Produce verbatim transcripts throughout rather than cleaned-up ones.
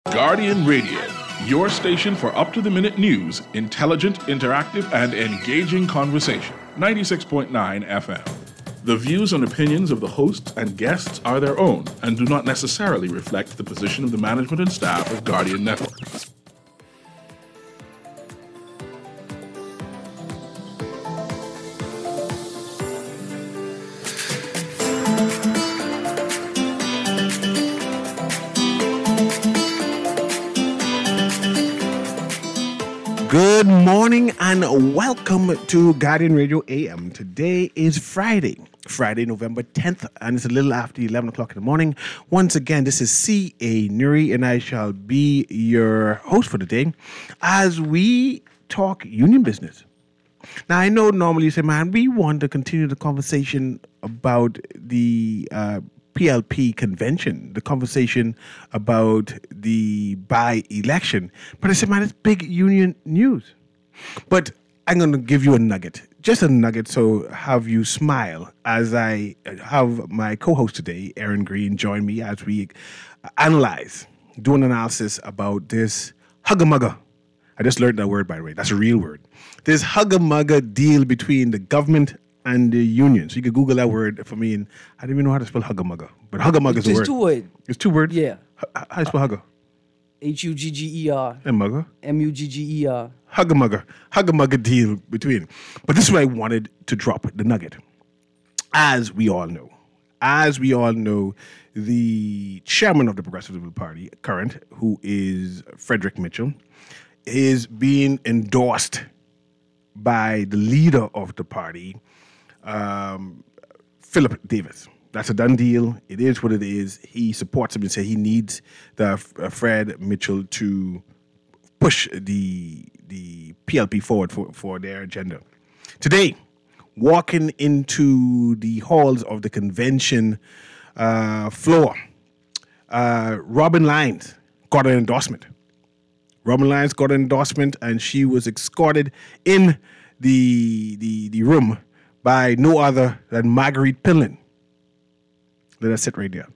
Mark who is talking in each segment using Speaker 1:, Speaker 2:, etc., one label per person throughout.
Speaker 1: Guardian Radio, your station for up-to-the-minute news, intelligent, interactive, and engaging conversation. ninety-six point nine F M. The views and opinions of the hosts and guests are their own and do not necessarily reflect the position of the management and staff of Guardian Network.
Speaker 2: Good morning and welcome to Guardian Radio A M. Today is Friday, Friday, November tenth, and it's a little after eleven o'clock in the morning. Once again, this is C A. Nuri, and I shall be your host for the day as we talk union business. Now, I know normally you say, man, we want to continue the conversation about the uh, P L P convention, the conversation about the by-election. But I said, man, it's big union news. But I'm going to give you a nugget, just a nugget, so have you smile as I have my co-host today, Aaron Green, join me as we analyze, do an analysis about this hugga-mugga. I just learned that word, by the way. That's a real word. This hugga-mugga deal between the government and the union. So you could Google that word for me, and I didn't even know how to spell hugga-mugga. But hugga-mugga is a word.
Speaker 3: It's two words.
Speaker 2: It's two words?
Speaker 3: Yeah.
Speaker 2: H- how do you spell hugga?
Speaker 3: H U G G E R.
Speaker 2: And mugga?
Speaker 3: M U G G E R.
Speaker 2: Hugga-mugga. Hugga-mugga deal between. But this is what I wanted to drop, the nugget. As we all know, as we all know, the chairman of the Progressive Liberal Party, current, who is Frederick Mitchell, is being endorsed by the leader of the party, um, Philip Davis. That's a done deal. It is what it is. He supports him and says he needs the uh, Fred Mitchell to push the the P L P forward for, for their agenda. Today, walking into the halls of the convention uh, floor, uh, Robin Lyons got an endorsement. Robin Lyons got an endorsement, and she was escorted in the the, the room by no other than Marguerite Pinlan. Let us sit right there.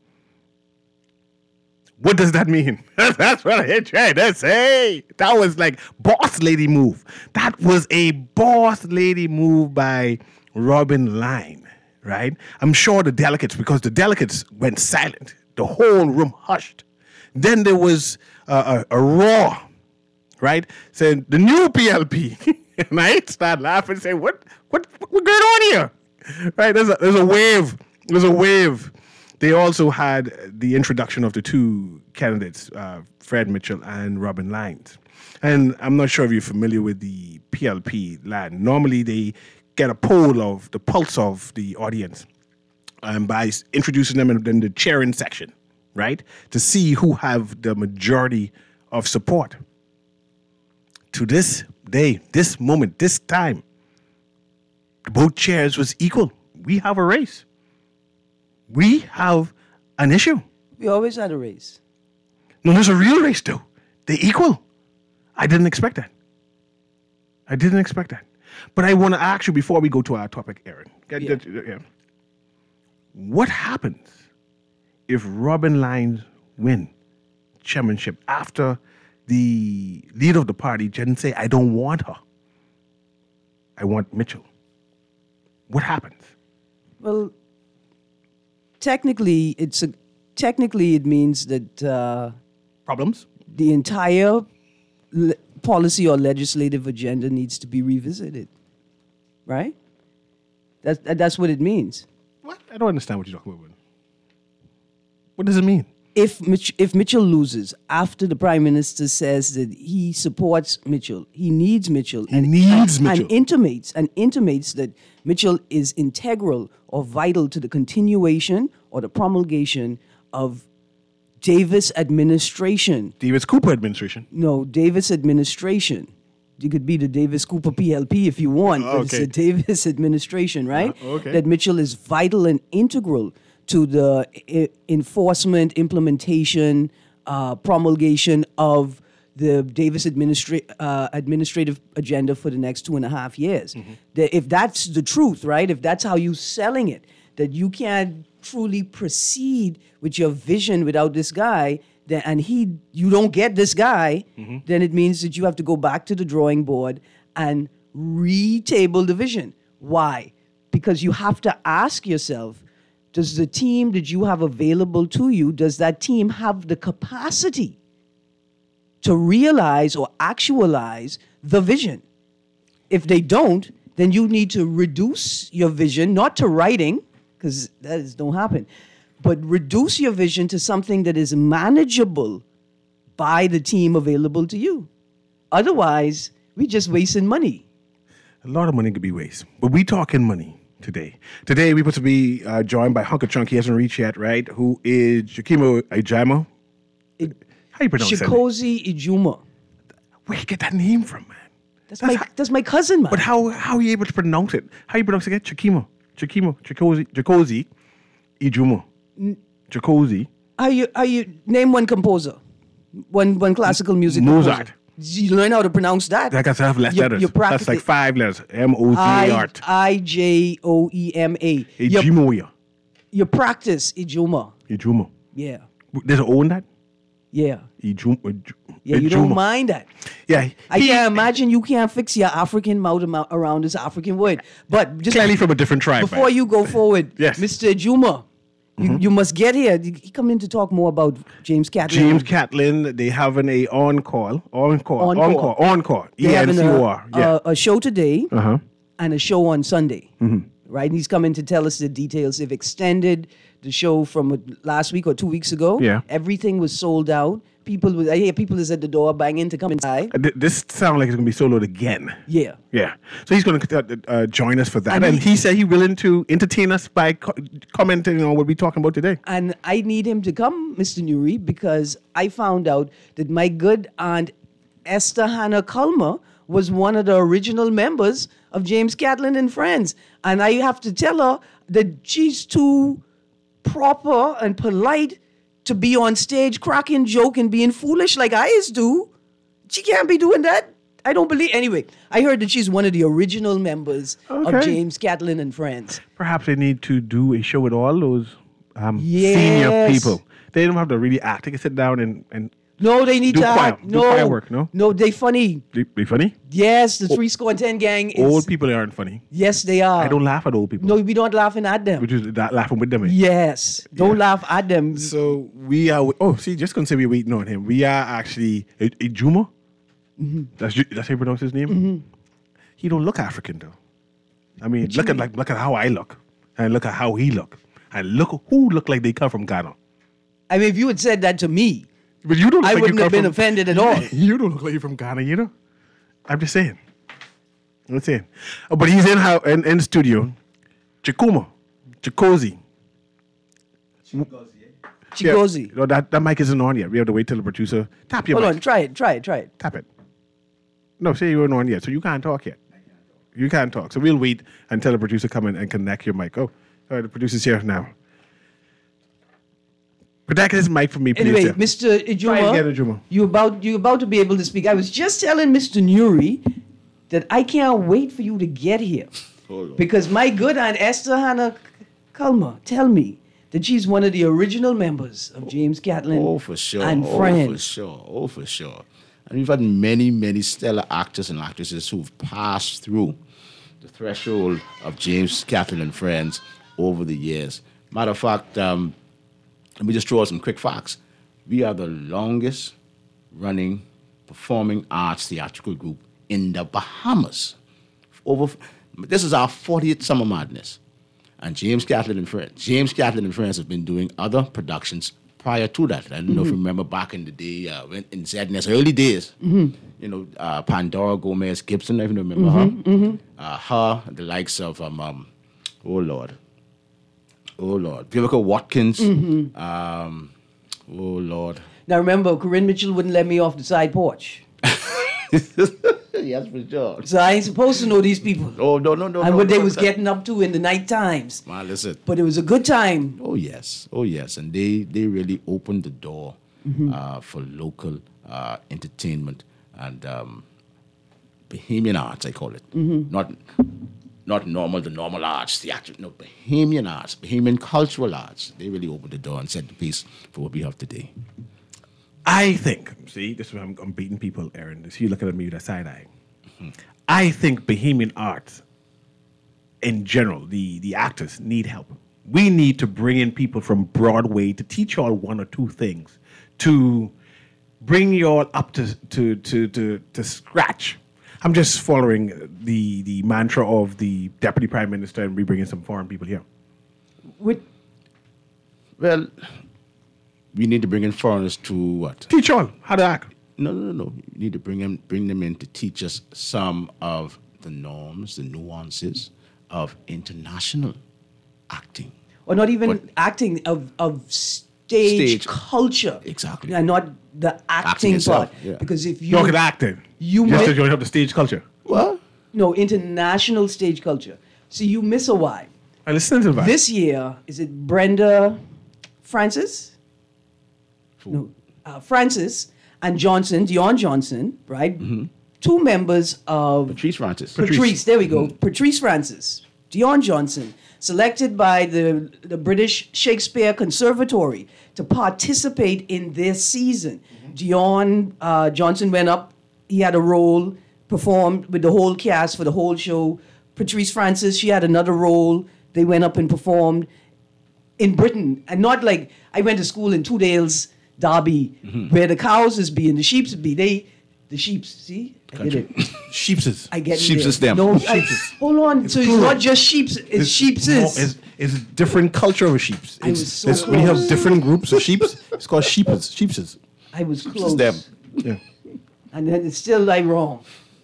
Speaker 2: What does that mean? That's what I tried to say. That was like boss lady move. That was a boss lady move by Robin Lyons, right? I'm sure the delegates, because the delegates went silent. The whole room hushed. Then there was a, a, a roar, right? Saying, the new P L P. And I started laughing and saying, what, what, what going on here? Right? There's a, there's a wave. There's a wave. They also had the introduction of the two candidates, uh, Fred Mitchell and Robin Lyons. And I'm not sure if you're familiar with the P L P land. Normally, they get a poll of the pulse of the audience um, by introducing them in, in the cheering section, right? To see who have the majority of support. To this day, this moment, this time, both chairs was equal. We have a race. We have an issue.
Speaker 3: We always had a race.
Speaker 2: No, there's a real race, though. They're equal. I didn't expect that. I didn't expect that. But I want to ask you before we go to our topic, Aaron. Get,
Speaker 3: Yeah.
Speaker 2: get- yeah. What happens if Robin Lyons win chairmanship after the leader of the party didn't say, I don't want her. I want Mitchell. What happens?
Speaker 3: Well, technically, it's a technically it means that uh,
Speaker 2: Problems?
Speaker 3: the entire le- policy or legislative agenda needs to be revisited, right? That's that, that's what it means.
Speaker 2: What? I don't understand what you're talking about. What does it mean?
Speaker 3: If Mitch, if Mitchell loses after the prime minister says that he supports Mitchell, he needs Mitchell,
Speaker 2: He needs
Speaker 3: and,
Speaker 2: Mitchell.
Speaker 3: and intimates and intimates that Mitchell is integral or vital to the continuation or the promulgation of Davis administration.
Speaker 2: Davis Cooper administration.
Speaker 3: No, Davis administration. You could be the Davis Cooper P L P if you want, but it's
Speaker 2: Okay.
Speaker 3: a Davis administration, right?
Speaker 2: Uh, okay.
Speaker 3: That Mitchell is vital and integral to the I- enforcement, implementation, uh, promulgation of the Davis administra- uh, administrative agenda for the next two and a half years. That if that's the truth, right? If that's how you're selling it, that you can't truly proceed with your vision without this guy, then, and he, you don't get this guy,
Speaker 2: Mm-hmm.
Speaker 3: then it means that you have to go back to the drawing board and retable the vision. Why? Because you have to ask yourself, does the team that you have available to you, does that team have the capacity to realize or actualize the vision? If they don't, then you need to reduce your vision, not to writing, because that is, don't happen, but reduce your vision to something that is manageable by the team available to you. Otherwise, we're just wasting money.
Speaker 2: A lot of money could be wasted. But we talking money today. Today, we're supposed to be uh, joined by Hunker Chunk. He hasn't reached yet, right? Who is Chikimo Ijamo.
Speaker 3: It,
Speaker 2: How you pronounce that?
Speaker 3: Chikozi Ijuma.
Speaker 2: Where you get that name from, man?
Speaker 3: That's,
Speaker 2: That's
Speaker 3: my
Speaker 2: how-
Speaker 3: that's my cousin, man.
Speaker 2: But how how are you able to pronounce it? How you pronounce it again? Chikimo. Chikimo. Chikozi. Chikozi. Ijumo. Chikozi.
Speaker 3: How you how you name one composer, one one classical music
Speaker 2: Mozart.
Speaker 3: composer. You learn how to pronounce that.
Speaker 2: That has to have less
Speaker 3: You-
Speaker 2: letters.
Speaker 3: you
Speaker 2: That's
Speaker 3: practice
Speaker 2: like
Speaker 3: it.
Speaker 2: five letters. M O Z A R.
Speaker 3: I I J O E M A. You,
Speaker 2: Ijimoya.
Speaker 3: you practice Ijuma.
Speaker 2: Ijumo.
Speaker 3: Yeah,
Speaker 2: There's an O in that?
Speaker 3: yeah,
Speaker 2: Ijumo.
Speaker 3: yeah. You don't mind that.
Speaker 2: Yeah.
Speaker 3: I
Speaker 2: he-
Speaker 3: can't imagine you can't fix your African mouth amo- around this African word. But just
Speaker 2: Clearly from a different tribe.
Speaker 3: before
Speaker 2: man.
Speaker 3: you go forward,
Speaker 2: Yes.
Speaker 3: Mister Juma, you, you must get here. He come in to talk more about James Catlin.
Speaker 2: James Catlin, they having a on-call. On-call.
Speaker 3: Encore.
Speaker 2: On-call. On-call. E
Speaker 3: They're
Speaker 2: N
Speaker 3: having
Speaker 2: C O R.
Speaker 3: a,
Speaker 2: Yeah.
Speaker 3: a, a show today
Speaker 2: Uh-huh.
Speaker 3: and a show on Sunday. Right? And he's coming to tell us the details. They've extended the show from uh, last week or two weeks ago.
Speaker 2: Yeah.
Speaker 3: Everything was sold out. People, was, I hear people is at the door banging to come inside.
Speaker 2: Uh, th- This sounds like it's going to be soloed again.
Speaker 3: Yeah.
Speaker 2: Yeah. So he's going to uh, uh, join us for that.
Speaker 3: And
Speaker 2: And,
Speaker 3: he-
Speaker 2: he said he's willing to entertain us by co- commenting on what we're talking about today.
Speaker 3: And I need him to come, Mister Nuri, because I found out that my good aunt Esther Hannah Culmer was one of the original members of James Catlin and Friends. And I have to tell her that she's too proper and polite to be on stage cracking joke and being foolish like I used to. She can't be doing that. I don't believe. Anyway, I heard that she's one of the original members of
Speaker 2: Okay.
Speaker 3: James Catlin and Friends.
Speaker 2: Perhaps they need to do a show with all those um, senior
Speaker 3: Yes.
Speaker 2: people. They don't have to really act. They can sit down and, and
Speaker 3: No, they need
Speaker 2: Do
Speaker 3: to
Speaker 2: choir-
Speaker 3: act.
Speaker 2: do
Speaker 3: No,
Speaker 2: choir work, no?
Speaker 3: no, they funny.
Speaker 2: be, be funny.
Speaker 3: Yes, the three score and ten gang is.
Speaker 2: Old people aren't funny.
Speaker 3: Yes, they are.
Speaker 2: I don't laugh at old people.
Speaker 3: No, we don't laughing at them.
Speaker 2: Which is that laughing with them. eh?
Speaker 3: Yes, don't
Speaker 2: Yeah.
Speaker 3: laugh at them.
Speaker 2: So we are. Oh, see, just gonna say we're waiting on him. We are actually a, a Juma.
Speaker 3: Mm-hmm.
Speaker 2: That's Ju- that's how you pronounce his name. He don't look African though. I mean, look at like look at how I look, and look at how he look, and look who look like they come from Ghana.
Speaker 3: I mean, if you had said that to me,
Speaker 2: But you don't. Look
Speaker 3: I
Speaker 2: like you
Speaker 3: wouldn't have
Speaker 2: come
Speaker 3: been
Speaker 2: from-
Speaker 3: offended at all.
Speaker 2: You don't look like you're from Ghana, you know. I'm just saying. I'm just saying. Oh, but he's in how in, in the studio. Chikuma, Chikozi.
Speaker 3: Chigozi.
Speaker 2: Yeah. No, that, that mic isn't on yet. We have to wait till the producer tap your
Speaker 3: Hold
Speaker 2: mic.
Speaker 3: on, try it, try it, try it.
Speaker 2: Tap it. No, say you weren't on yet, so you can't talk yet. You can't talk. So we'll wait until the producer come in and connect your mic. Oh, all right, the producer's here now. Protect his mic for me, please.
Speaker 3: Anyway,
Speaker 2: sir.
Speaker 3: Mister
Speaker 2: Try
Speaker 3: Ijuma,
Speaker 2: again, Ijuma.
Speaker 3: you about you about to be able to speak. I was just telling Mister Nuri that I can't wait for you to get here because my good aunt Esther Hannah Culmer tell me that she's one of the original members of James Catlin
Speaker 4: Oh, for sure.
Speaker 3: and
Speaker 4: oh,
Speaker 3: Friends.
Speaker 4: for sure. Oh, for sure. And we've had many, many stellar actors and actresses who've passed through the threshold of James Catlin and Friends over the years. Matter of fact, um, let me just throw out some quick facts. We are the longest running performing arts theatrical group in the Bahamas. Over, this is our fortieth Summer Madness. And James Catlin and Friends. James Catlin and Friends have been doing other productions prior to that. I don't know if you remember back in the day, uh, when in Z N S early days, you know, uh, Pandora Gomez Gibson, if you remember her. Uh, her, the likes of, um, um, oh Lord, oh Lord, Vivica Watkins, um, oh Lord.
Speaker 3: Now remember, Corinne Mitchell wouldn't let me off the side porch,
Speaker 4: Yes, for sure.
Speaker 3: so I ain't supposed to know these people
Speaker 4: Oh, no, no, no.
Speaker 3: and
Speaker 4: no,
Speaker 3: what they
Speaker 4: no,
Speaker 3: was
Speaker 4: no.
Speaker 3: getting up to in the night times.
Speaker 4: Man, listen.
Speaker 3: But it was a good time.
Speaker 4: Oh yes, oh yes, and they they really opened the door uh, for local uh, entertainment and um, Bahamian arts, I call it. Not not normal, the normal arts, theater. No, Bahamian arts, Bahamian cultural arts. They really opened the door and set the pace for what we have today.
Speaker 2: I think, see, this is where I'm, I'm beating people, Aaron. This you looking at me with a side eye. Mm-hmm. I think Bahamian arts, in general, the, the actors need help. We need to bring in people from Broadway to teach y'all one or two things, to bring y'all up to to to to, to scratch. I'm just following the, the mantra of the Deputy Prime Minister, and we bring in some foreign people here.
Speaker 3: With
Speaker 4: Well, we need to bring in foreigners to what?
Speaker 2: Teach y'all how to act.
Speaker 4: No, no, no, no. You need to bring them, bring them in to teach us some of the norms, the nuances of international acting.
Speaker 3: or not even
Speaker 4: But-
Speaker 3: acting of of stage,
Speaker 4: Stage.
Speaker 3: culture.
Speaker 4: Exactly.
Speaker 3: And not the acting,
Speaker 4: Acting itself,
Speaker 3: part.
Speaker 4: yeah.
Speaker 3: Because if you
Speaker 2: You look at acting.
Speaker 3: you
Speaker 2: just
Speaker 3: mi-
Speaker 2: to join up the stage culture.
Speaker 4: What?
Speaker 3: no international stage culture. So you miss a why.
Speaker 2: I listen to that.
Speaker 3: This year, is it Brenda Francis? No, uh, Francis and Johnson, Dion Johnson, right? Two members of
Speaker 4: Patrice Francis.
Speaker 3: Patrice, there we go. Patrice Francis, Dion Johnson, selected by the, the British Shakespeare Conservatory to participate in this season. Dion uh, Johnson went up, he had a role, performed with the whole cast for the whole show. Patrice Francis, she had another role. They went up and performed in Britain. And not like, I went to school in Two Dales, Derby, where the cows is be and the sheeps be. They, the sheeps, see? I did it.
Speaker 2: Sheepses.
Speaker 3: I get
Speaker 4: Sheeps
Speaker 3: there.
Speaker 4: is them.
Speaker 3: No, I,
Speaker 2: Sheeps.
Speaker 3: hold on. So it's
Speaker 2: plural.
Speaker 3: not just sheeps. It's, sheeps
Speaker 2: more-
Speaker 3: is.
Speaker 2: It's, it's a different culture of sheeps.
Speaker 3: I
Speaker 2: It's,
Speaker 3: was so
Speaker 2: it's- we have
Speaker 3: close.
Speaker 2: different groups of sheeps. It's called sheepes. Sheepses.
Speaker 3: I was
Speaker 4: This
Speaker 3: close.
Speaker 4: is them.
Speaker 2: Yeah.
Speaker 3: And then it's still like wrong.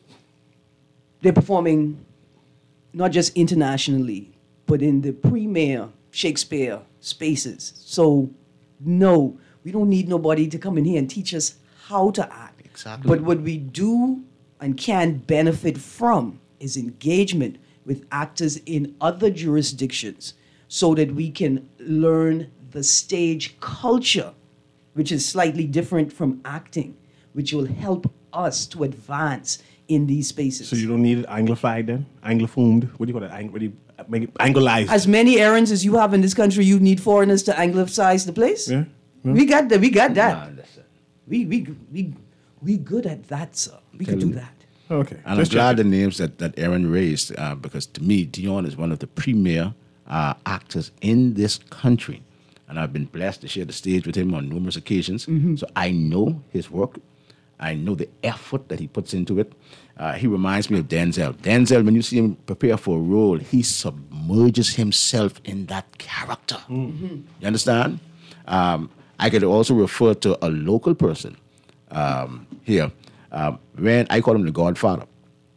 Speaker 3: They're performing not just internationally, but in the premier Shakespeare spaces. So, no, we don't need nobody to come in here and teach us how to act.
Speaker 4: Exactly.
Speaker 3: But what we do and can benefit from is engagement with actors in other jurisdictions so that we can learn the stage culture, which is slightly different from acting, which will help us to advance in these spaces.
Speaker 2: So you don't need it anglified then? Anglophoned? What do you call it? Ang- what do you, uh, make it anglicized?
Speaker 3: As many errands as you have in this country, you need foreigners to anglicize the place.
Speaker 2: Yeah, yeah.
Speaker 3: We got that. We got
Speaker 4: Nah,
Speaker 3: that.
Speaker 4: listen.
Speaker 3: We we we we good at that, sir. We can
Speaker 4: Tell
Speaker 3: do
Speaker 4: me.
Speaker 3: that.
Speaker 2: Okay.
Speaker 4: And
Speaker 2: Just
Speaker 4: I'm glad
Speaker 2: checking.
Speaker 4: the names that, that Aaron raised, uh, because to me, Dion is one of the premier uh, actors in this country. And I've been blessed to share the stage with him on numerous occasions. So I know his work. I know the effort that he puts into it. Uh, he reminds me of Denzel. Denzel, when you see him prepare for a role, he submerges himself in that character. You understand? Um, I could also refer to a local person um, here. Um, when I call him the Godfather,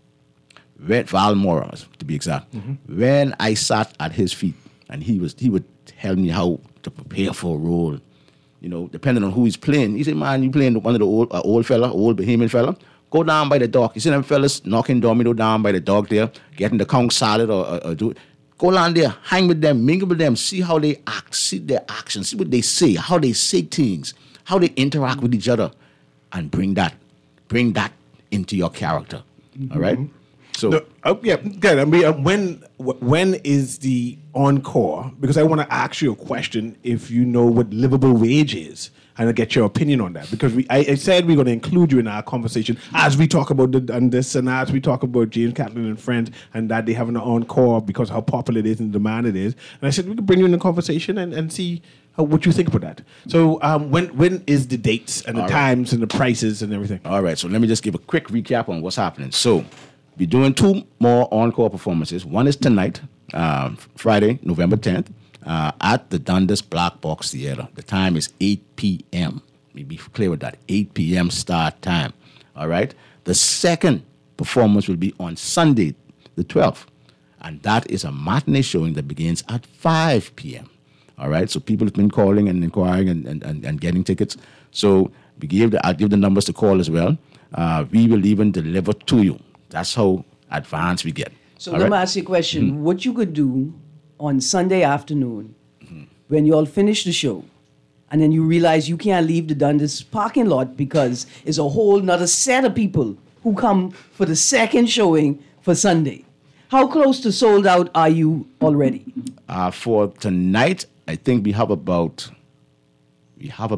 Speaker 4: when Val Morris, to be exact, when I sat at his feet and he was he would tell me how to prepare for a role, you know, depending on who he's playing. He said, "Man, you playing one of the old uh, old fella, old Bahamian fella. Go down by the dock. You see them fellas knocking domino down by the dock there, getting the conch salad or, or, or do it. Go down there, hang with them, mingle with them, see how they act, see their actions, see what they say, how they say things, how they interact with each other, and bring that, bring that into your character. All right. So
Speaker 2: No, oh, yeah, good. I mean, uh, when wh- when is the encore? Because I want to ask you a question. If you know what livable wage is, and I get your opinion on that. Because we, I, I said we're going to include you in our conversation as we talk about the and this and as we talk about James Catlin and Friends, and that they have an encore because how popular it is and demand it is. And I said we could bring you in the conversation and, and see how, what you think about that. So um, when when is the dates and the
Speaker 4: All right.
Speaker 2: times and the prices and everything?
Speaker 4: All right, so let me just give a quick recap on what's happening. So, we're doing two more encore performances. One is tonight, um, Friday, November tenth, uh, at the Dundas Black Box Theater. The time is eight p.m. Let me be clear with that, eight p.m. start time. All right? The second performance will be on Sunday, the twelfth, and that is a matinee showing that begins at five p.m. All right, so people have been calling and inquiring and, and, and, and getting tickets. So we give the, I'll give the numbers to call as well. Uh, we will even deliver to you. That's how advanced we get.
Speaker 3: So
Speaker 4: All
Speaker 3: let me
Speaker 4: right?
Speaker 3: ask you a question. What you could do on Sunday afternoon when you all finish the show and then you realize you can't leave the Dundas parking lot because it's a whole nother set of people who come for the second showing for Sunday. How close to sold out are you already?
Speaker 4: Uh, for tonight, I think we have about we have about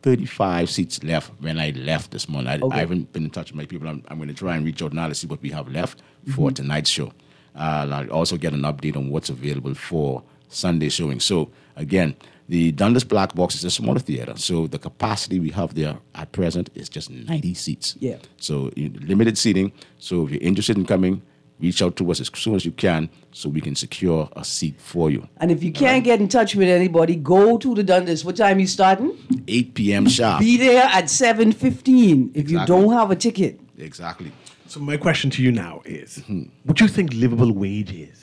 Speaker 4: thirty-five seats left when I left this morning. I,
Speaker 3: Okay.
Speaker 4: I haven't been in touch with my people. I'm, I'm going to try and reach out now to see what we have left for tonight's show. Uh, and I'll also get an update on what's available for Sunday showing. So, again, the Dundas Black Box is a smaller theater. So the capacity we have there at present is just ninety seats.
Speaker 3: Yeah.
Speaker 4: So you- limited seating. So if you're interested in coming, reach out to us as soon as you can so we can secure a seat for you.
Speaker 3: And if you can't get in touch with anybody, go to the Dundas. What time you starting?
Speaker 4: eight p.m. sharp.
Speaker 3: Be there at seven fifteen if you
Speaker 4: Exactly.
Speaker 3: don't have a ticket.
Speaker 4: Exactly.
Speaker 2: So my question to you now is, what do you think livable wage is?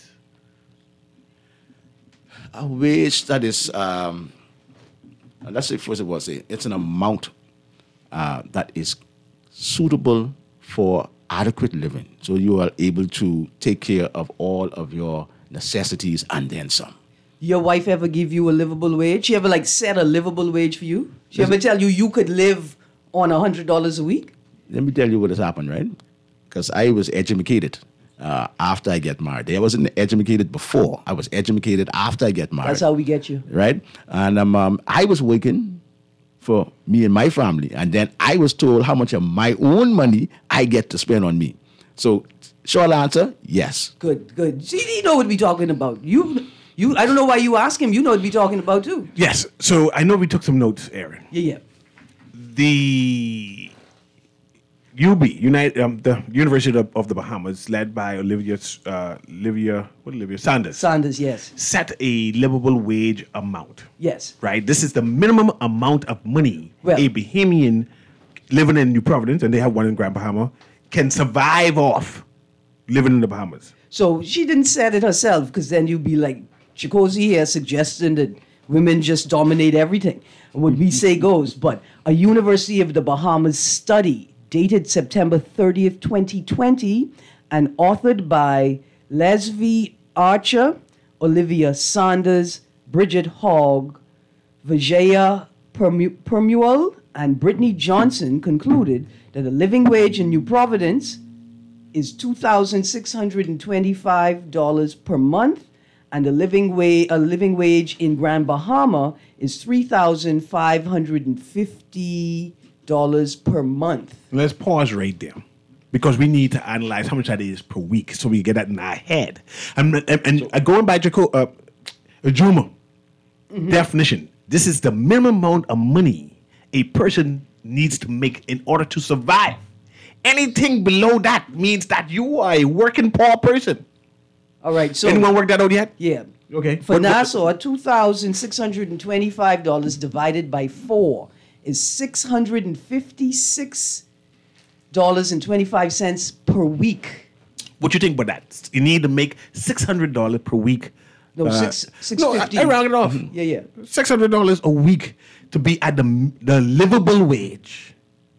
Speaker 4: A wage that is, um, uh, let's say, first of all, say it's an amount uh, that is suitable for adequate living. So you are able to take care of all of your necessities and then some.
Speaker 3: Your wife ever give you a livable wage? She ever like set a livable wage for you? She ever tell you you could live on a hundred dollars a week?
Speaker 4: Let me tell you what has happened, right? Because I was educated uh, after I get married. I wasn't educated before. I was educated after I get married.
Speaker 3: That's how we get you.
Speaker 4: Right? And um, um, I was working for me and my family. And then I was told how much of my own money I get to spend on me. So, short answer, yes.
Speaker 3: Good, good. See, you know what we talking about. You, you. I don't know why you ask him. You know what we talking about too.
Speaker 2: Yes. So I know we took some notes, Aaron.
Speaker 3: Yeah, yeah.
Speaker 2: The U B, United, um, the University of, of the Bahamas, led by Olivia, uh, Olivia, what Olivia Sanders,
Speaker 3: Sanders, yes,
Speaker 2: set a livable wage amount.
Speaker 3: yes.
Speaker 2: Right. This is the minimum amount of money
Speaker 3: Well-
Speaker 2: a Bahamian living in New Providence, and they have one in Grand Bahama, can survive off living in the Bahamas.
Speaker 3: So she didn't set it herself, because then you'd be like Chikosi here suggesting that women just dominate everything. And what we say goes. But a University of the Bahamas study dated September thirtieth, twenty twenty, and authored by Leslie Archer, Olivia Sanders, Bridget Hogg, Vijaya Permu- Permuel, and Brittany Johnson concluded that the living wage in New Providence is two thousand six hundred twenty-five dollars per month, and the living wage, a living wage in Grand Bahama is three thousand five hundred fifty dollars per month.
Speaker 2: Let's pause right there, because we need to analyze how much that is per week, so we get that in our head. And, and, and uh, going by Jaco, uh, Juma definition, this is the minimum amount of money a person needs to make in order to survive. Anything below that means that you are a working poor person.
Speaker 3: All right, so
Speaker 2: Anyone work that out yet?
Speaker 3: yeah.
Speaker 2: Okay.
Speaker 3: For
Speaker 2: What- what-
Speaker 3: Nassau, two thousand six hundred twenty-five dollars divided by four is six hundred fifty-six dollars and twenty-five cents per week.
Speaker 2: What you think about that? You need to make six hundred dollars per week.
Speaker 3: No,
Speaker 2: Uh,
Speaker 3: six six
Speaker 2: no, I,
Speaker 3: fifty.
Speaker 2: I round it off.
Speaker 3: Yeah, yeah.
Speaker 2: Six hundred dollars a week to be at the the livable wage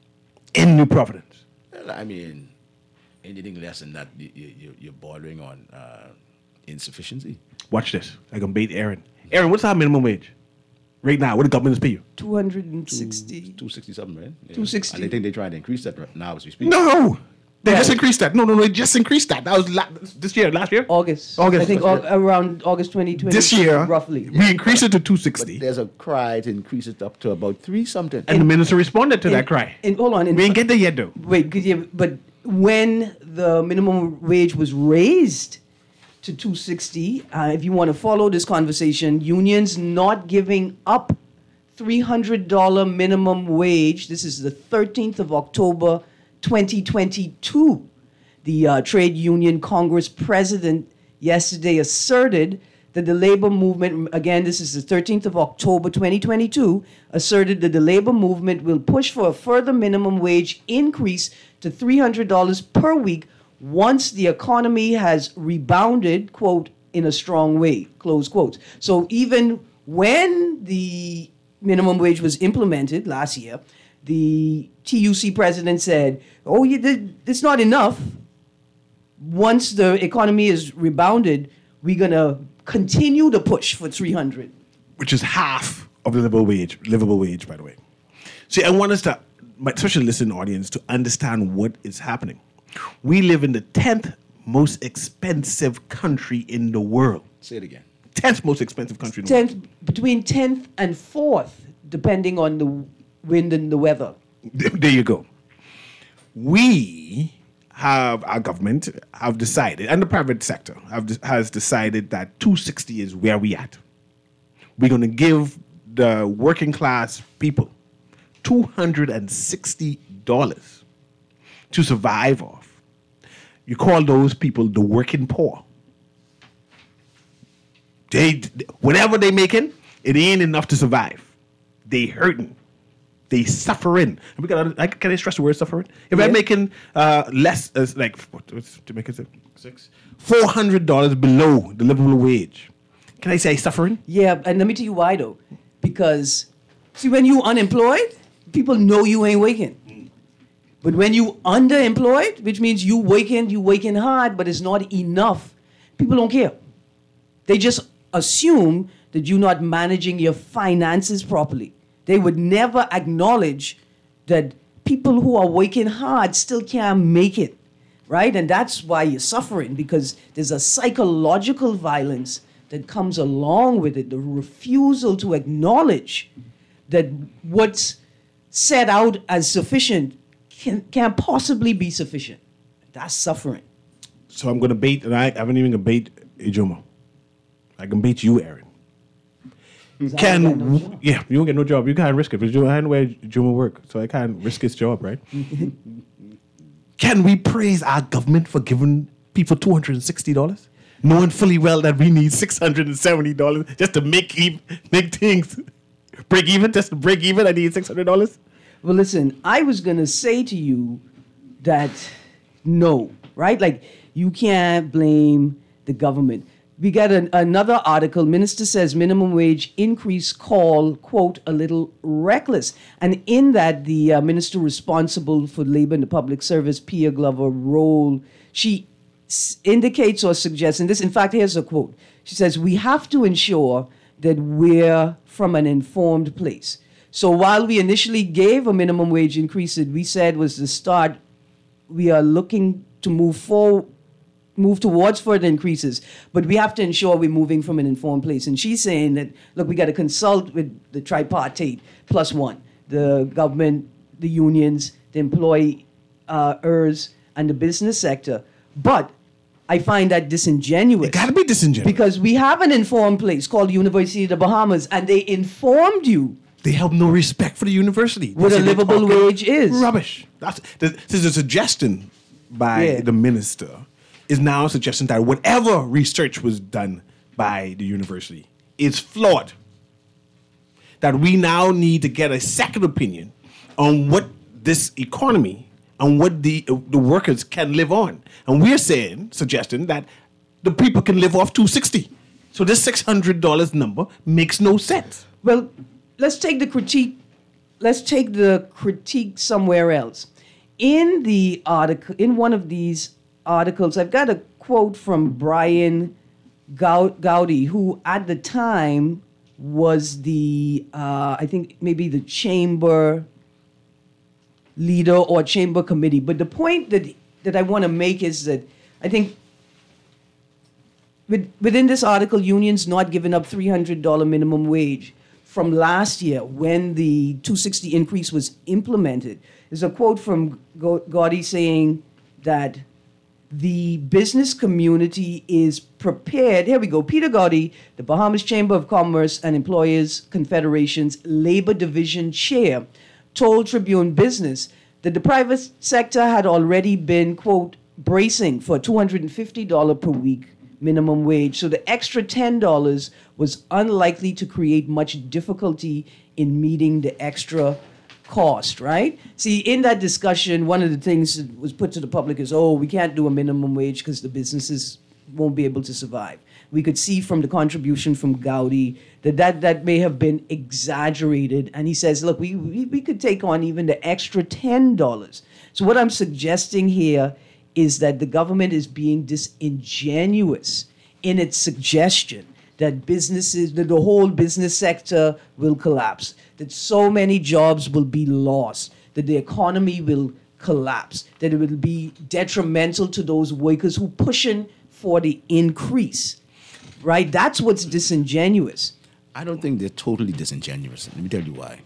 Speaker 2: in New Providence.
Speaker 4: Well, I mean, anything less than that, you, you, you're bordering on uh, insufficiency.
Speaker 2: Watch this. I can bait Aaron. Aaron, what's our minimum wage right now? What the government is pay you?
Speaker 3: Two hundred and sixty.
Speaker 4: two sixty-something, right? Yeah.
Speaker 3: two hundred sixty.
Speaker 4: And I think they're trying to increase that right now as we speak.
Speaker 2: No, they
Speaker 3: Right.
Speaker 2: just increased that. No, no, no, they just increased that. That was la- this year, last year.
Speaker 3: August.
Speaker 2: August.
Speaker 3: I think au- around August twenty twenty.
Speaker 2: This year,
Speaker 3: roughly.
Speaker 2: we increased it to two
Speaker 4: But
Speaker 2: sixty,
Speaker 4: there's a cry to increase it up to about three something.
Speaker 2: and the minister responded to
Speaker 3: In-
Speaker 2: that cry.
Speaker 3: in- hold on. In,
Speaker 2: We ain't get there yet, though.
Speaker 3: Wait, could you, but when the minimum wage was raised to two sixty, uh, if you want to follow this conversation, unions not giving up three hundred dollars minimum wage. This is the thirteenth of October, twenty twenty-two. The uh, Trade Union Congress president yesterday asserted that the labor movement, again, this is the thirteenth of October, twenty twenty-two, asserted that the labor movement will push for a further minimum wage increase to three hundred dollars per week once the economy has rebounded, quote, in a strong way, close quotes. So even when the minimum wage was implemented last year, the T U C president said, oh, you did, it's not enough. Once the economy is rebounded, we're going to continue to push for three hundred.
Speaker 2: Which is half of the livable wage. Livable wage, by the way. See, I want us to, my especially listening audience, to understand what is happening. We live in the tenth most expensive country in the world.
Speaker 4: Say it again.
Speaker 2: Tenth most expensive country in the world.
Speaker 3: tenth, between tenth and fourth, depending on the wind and the weather.
Speaker 2: There you go. We have, our government have decided, and the private sector have, has decided that two sixty is where we at. We're going to give the working class people two hundred sixty dollars to survive off. You call those people the working poor. They, whatever they making, it ain't enough to survive. They hurting. They suffering. And we got. I can I stress the word suffering? If
Speaker 3: Yeah.
Speaker 2: I'm making uh, less, uh, like what, what's, to make it six, four hundred dollars below the livable wage, can I say suffering?
Speaker 3: Yeah, and let me tell you why though. Because see, when you unemployed, people know you ain't working. But when you underemployed, which means you working, you working hard, but it's not enough, people don't care. They just assume that you're not managing your finances properly. They would never acknowledge that people who are working hard still can't make it, right? And that's why you're suffering, because there's a psychological violence that comes along with it, the refusal to acknowledge that what's set out as sufficient can, can't possibly be sufficient. That's suffering.
Speaker 2: So I'm going to bait, and I haven't even going to bait Ijeoma. I can bait you, Aaron. Can
Speaker 3: I got no job.
Speaker 2: yeah, you don't get no job. You can't risk it. Because I know where Juma work, so I can't risk his job, right? Can we praise our government for giving people two hundred and sixty dollars, knowing fully well that we need six hundred and seventy dollars just to make even, make things break even? Just to break even, I need six hundred dollars.
Speaker 3: Well, listen, I was going to say to you that no, right? Like, you can't blame the government. We got an, another article. Minister says minimum wage increase call, quote, a little reckless. And in that, the uh, minister responsible for labor and the public service, Pia Glover Roll, she s- indicates or suggests, and this, in fact, here's a quote. She says, we have to ensure that we're from an informed place. So while we initially gave a minimum wage increase that we said was the start, we are looking to move forward, move towards further increases, but we have to ensure we're moving from an informed place. And she's saying that, look, we got to consult with the tripartite plus one, the government, the unions, the employers, and the business sector. But I find that disingenuous.
Speaker 2: It got to be disingenuous.
Speaker 3: Because we have an informed place called University of the Bahamas, and they informed you
Speaker 2: They have no respect for the university.
Speaker 3: what
Speaker 2: They
Speaker 3: a
Speaker 2: say they're
Speaker 3: livable
Speaker 2: talking
Speaker 3: wage is.
Speaker 2: Rubbish. That's, this is a suggestion by
Speaker 3: Yeah.
Speaker 2: the minister is now suggesting that whatever research was done by the university is flawed. That we now need to get a second opinion on what this economy and what the the workers can live on. And we're saying, suggesting that the people can live off two sixty. So this six hundred dollars number makes no sense.
Speaker 3: Well, let's take the critique. Let's take the critique somewhere else. In the article, in one of these articles, I've got a quote from Brian Gau- Gowdy, who at the time was the, uh, I think maybe the chamber leader or chamber committee. But the point that that I want to make is that I think with, within this article, unions not giving up three hundred dollars minimum wage from last year when the two sixty increase was implemented. There's a quote from Gaudy saying that the business community is prepared. Here we go. Peter Gaudy, the Bahamas Chamber of Commerce and Employers Confederation's Labor Division Chair, told Tribune Business that the private sector had already been, quote, bracing for two hundred fifty dollars per week minimum wage. So the extra ten dollars was unlikely to create much difficulty in meeting the extra cost, right? See, in that discussion, one of the things that was put to the public is, oh, we can't do a minimum wage because the businesses won't be able to survive. We could see from the contribution from Gowdy that that, that may have been exaggerated. And he says, look, we, we, we could take on even the extra ten dollars. So what I'm suggesting here is that the government is being disingenuous in its suggestion that businesses, that the whole business sector will collapse, that so many jobs will be lost, that the economy will collapse, that it will be detrimental to those workers who pushing for the increase, right? That's what's disingenuous.
Speaker 4: I don't think they're totally disingenuous. Let me tell you why.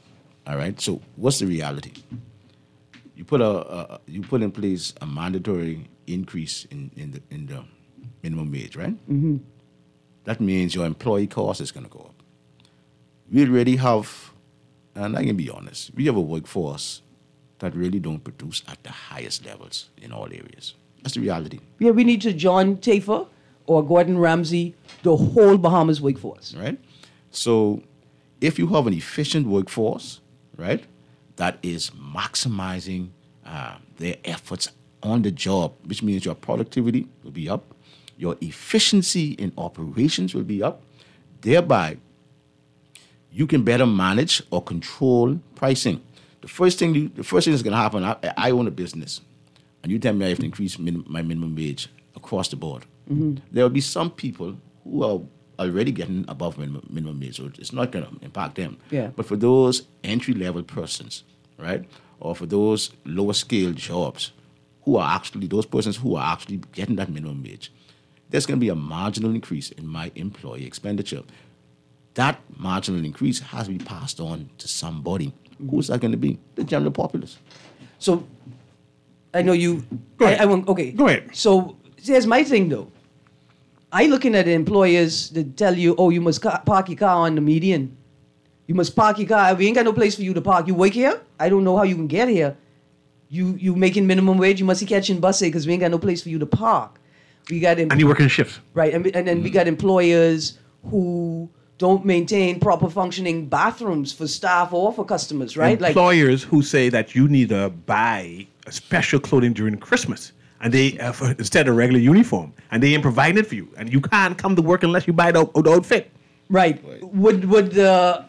Speaker 4: All right. So what's the reality? You put a, a you put in place a mandatory increase in, in the in the minimum wage, right? Mm-hmm. That means your employee cost is going to go up. We already have, and I can be honest, we have a workforce that really don't produce at the highest levels in all areas. That's the reality.
Speaker 3: Yeah, we need to John Tafer or Gordon Ramsay the whole Bahamas workforce.
Speaker 4: Right? So if you have an efficient workforce, right, that is maximizing uh, their efforts on the job, which means your productivity will be up, your efficiency in operations will be up, thereby you can better manage or control pricing. The first thing you, the first thing that's going to happen, I, I own a business, and you tell me I have to increase min, my minimum wage across the board. Mm-hmm. There will be some people who are already getting above minimum, minimum wage, so it's not going to impact them.
Speaker 3: Yeah.
Speaker 4: But for those entry-level persons, right, or for those lower-scale jobs, who are actually, those persons who are actually getting that minimum wage, there's going to be a marginal increase in my employee expenditure. That marginal increase has to be passed on to somebody. Who's that going to be? The general populace.
Speaker 3: So, I know you.
Speaker 2: Go
Speaker 3: I,
Speaker 2: ahead.
Speaker 3: I won't. Okay.
Speaker 2: Go ahead.
Speaker 3: So here's my thing, though. I looking at the employers that tell you, oh, you must ca- park your car on the median. You must park your car. We ain't got no place for you to park. You work here? I don't know how you can get here. You you making minimum wage? You must be catching buses because we ain't got no place for you to park. We got em-
Speaker 2: And you work in shifts.
Speaker 3: right, and, and then we got employers who don't maintain proper functioning bathrooms for staff or for customers, right?
Speaker 2: Employers who say that you need to buy a special clothing during Christmas, and they uh, for, instead of regular uniform, and they ain't providing it for you, and you can't come to work unless you buy the, the outfit.
Speaker 3: Right. Would would the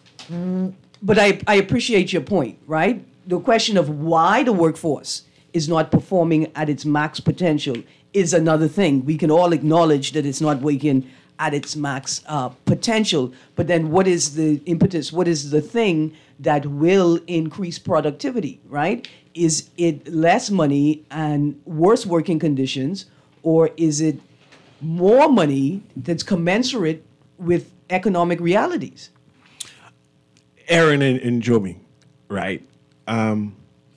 Speaker 3: but I, I appreciate your point, right? The question of why the workforce is not performing at its max potential is another thing. We can all acknowledge that it's not working at its max uh, potential. But then what is the impetus? What is the thing that will increase productivity, right? Is it less money and worse working conditions, or is it more money that's commensurate with economic realities?
Speaker 2: Aaron and, and Jomi, right? Um,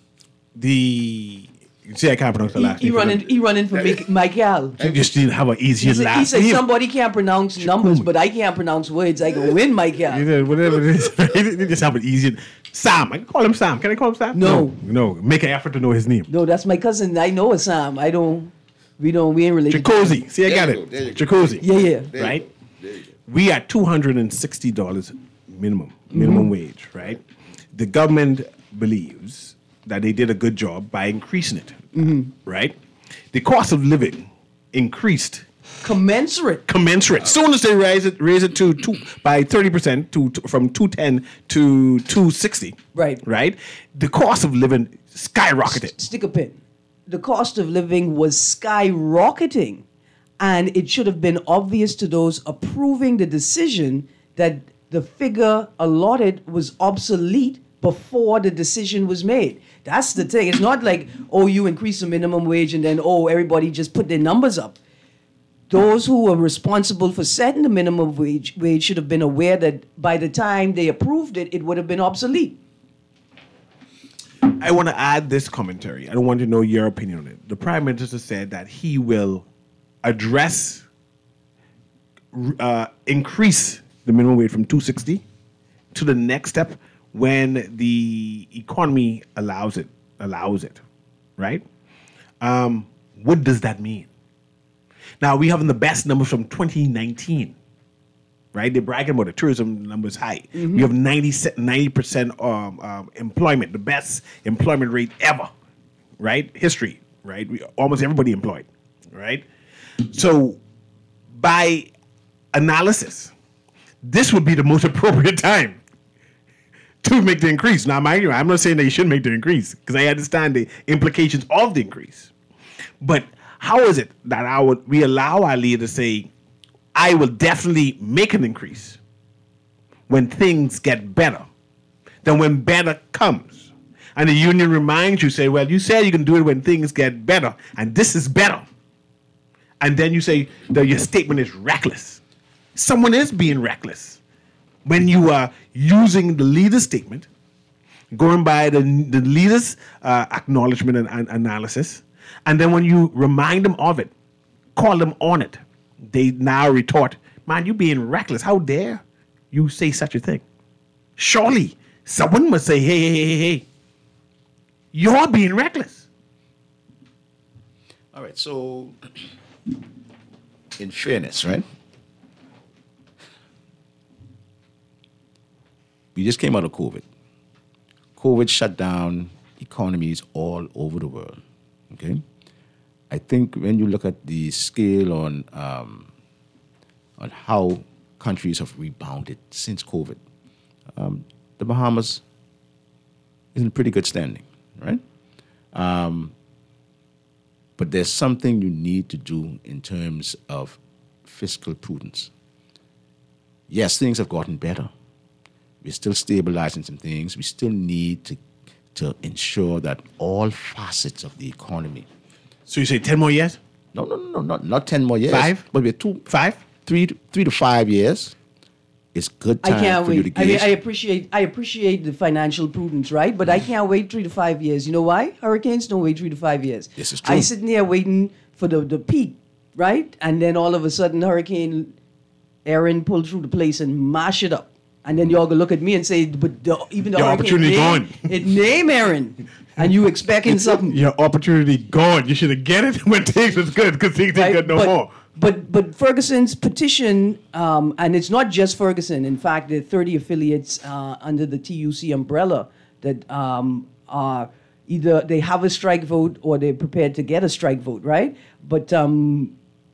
Speaker 2: the you see, I can't pronounce the
Speaker 3: He,
Speaker 2: last
Speaker 3: he
Speaker 2: name.
Speaker 3: running, he running for Mike- Michael.
Speaker 2: You just need to have an easier
Speaker 3: He said,
Speaker 2: last
Speaker 3: he said
Speaker 2: name.
Speaker 3: somebody can't pronounce numbers, but I can't pronounce words. I go win,
Speaker 2: You
Speaker 3: Michael.
Speaker 2: know, whatever it is, right? You just have it easier. Sam, I can call him Sam. Can I call him Sam?
Speaker 3: No.
Speaker 2: no. no. Make an effort to know his name.
Speaker 3: No, that's my cousin. I know a Sam. I don't. We don't. We ain't related.
Speaker 2: Jacuzzi. See, I
Speaker 4: There
Speaker 2: got
Speaker 4: you go,
Speaker 2: it.
Speaker 4: there you go.
Speaker 2: Jacuzzi.
Speaker 3: Yeah, yeah.
Speaker 4: There you
Speaker 2: Right?
Speaker 4: go. There you go.
Speaker 2: We are two hundred and sixty dollars minimum minimum
Speaker 3: Mm-hmm.
Speaker 2: wage, right? The government believes that they did a good job by increasing it,
Speaker 3: Mm-hmm.
Speaker 2: right? The cost of living increased
Speaker 3: Commensurate.
Speaker 2: commensurate. Soon as they raise it, raise it to two by thirty percent to, to from two ten to two sixty.
Speaker 3: Right.
Speaker 2: Right. The cost of living skyrocketed.
Speaker 3: Stick a pin. The cost of living was skyrocketing, and it should have been obvious to those approving the decision that the figure allotted was obsolete before the decision was made. That's the thing. It's not like, oh, you increase the minimum wage and then, oh, everybody just put their numbers up. Those who were responsible for setting the minimum wage, wage should have been aware that by the time they approved it, it would have been obsolete.
Speaker 2: I want to add this commentary. I don't want to know your opinion on it. The Prime Minister said that he will address, uh, increase the minimum wage from two sixty to the next step when the economy allows it. Allows it, right? Um, what does that mean? Now we have the best numbers from twenty nineteen. Right, they're bragging about the tourism numbers high.
Speaker 3: Mm-hmm.
Speaker 2: We have ninety percent um, um, employment, the best employment rate ever, right? History, right? We, almost everybody employed, right? So, by analysis, this would be the most appropriate time to make the increase. Now, mind you, I'm not saying that you shouldn't make the increase because I understand the implications of the increase. But how is it that I would, we allow our leader to say, I will definitely make an increase when things get better than when better comes? And the union reminds you, say, well, you said you can do it when things get better, and this is better. And then you say that your statement is reckless. Someone is being reckless when you are using the leader's statement going by the, the leader's uh, acknowledgement and, and analysis. And then when you remind them of it, call them on it, they now retort, man, you being reckless. How dare you say such a thing? Surely someone must say, hey, hey, hey, hey, you're being reckless.
Speaker 4: All right, so in fairness, right? We just came out of COVID. COVID shut down economies all over the world, okay? I think when you look at the scale on um, on how countries have rebounded since COVID, um, the Bahamas is in pretty good standing, right? Um, but there's something you need to do in terms of fiscal prudence. Yes, things have gotten better. We're still stabilizing some things. We still need to, to ensure that all facets of the economy.
Speaker 2: So you say ten more years?
Speaker 4: No, no, no, no, not, not ten more years.
Speaker 2: Five?
Speaker 4: But we're two,
Speaker 2: Five?
Speaker 4: three, to- three to five years. It's good
Speaker 3: I
Speaker 4: time
Speaker 3: can't
Speaker 4: for you to
Speaker 3: wait. I mean,
Speaker 4: gauge.
Speaker 3: I appreciate I appreciate the financial prudence, right? But I can't wait three to five years. You know why? Hurricanes don't wait three to five years.
Speaker 4: This is true.
Speaker 3: I sitting there waiting for the, the peak, right? And then all of a sudden, Hurricane Aaron pulled through the place and mash it up. And then y'all go look at me and say, but the, even the
Speaker 2: Your
Speaker 3: hurricane
Speaker 2: opportunity
Speaker 3: name,
Speaker 2: gone.
Speaker 3: it name Aaron, and you expecting something.
Speaker 2: Your opportunity gone. You should have get it when things was good, because things ain't
Speaker 3: Right?
Speaker 2: good no
Speaker 3: but,
Speaker 2: more.
Speaker 3: But but Ferguson's petition, um, and it's not just Ferguson. In fact, there are thirty affiliates uh, under the T U C umbrella that um, are either they have a strike vote or they're prepared to get a strike vote, right? But um,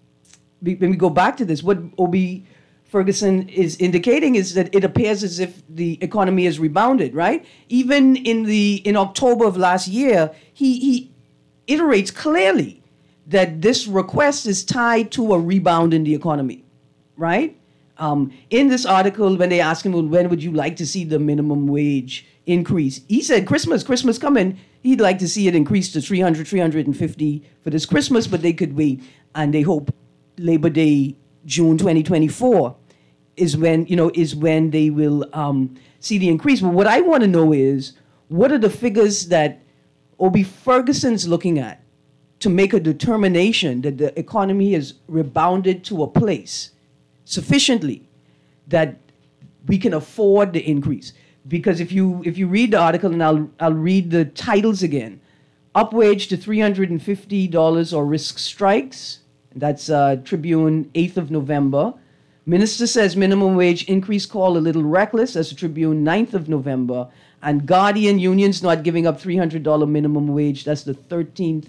Speaker 3: we- when we go back to this, what O B Ferguson is indicating is that it appears as if the economy has rebounded, right? Even in the in October of last year, he he iterates clearly that this request is tied to a rebound in the economy, right? Um, in this article, when they ask him, well, when would you like to see the minimum wage increase? He said, Christmas, Christmas coming. He'd like to see it increase to three hundred, three hundred fifty for this Christmas, but they could wait. And they hope Labor Day, June twenty twenty-four is when, you know, is when they will um, see the increase. But what I want to know is, what are the figures that O B Ferguson's looking at to make a determination that the economy has rebounded to a place sufficiently that we can afford the increase? Because if you if you read the article, and I'll I'll read the titles again, up wage to three hundred fifty dollars or risk strikes. That's uh, Tribune, eighth of November. Minister says minimum wage increase call a little reckless. That's Tribune, ninth of November. And Guardian, unions not giving up three hundred dollars minimum wage. That's the thirteenth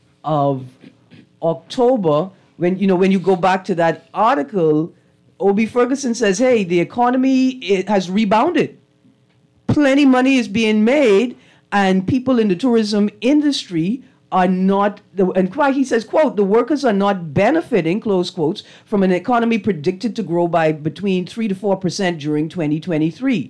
Speaker 3: of October. When you know when you go back to that article, O B Ferguson says, hey, the economy, it has rebounded. Plenty money is being made, and people in the tourism industry are not, the, and quite, he says, quote, the workers are not benefiting, close quotes, from an economy predicted to grow by between three to four percent during twenty twenty-three.